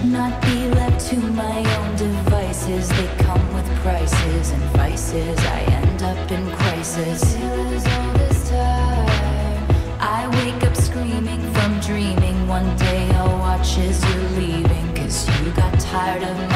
not be left to my own devices. They come with prices and vices. I end up in crisis. All this time I wake up screaming from dreaming. One day I'll watch as you're leaving, 'cause you got tired of me.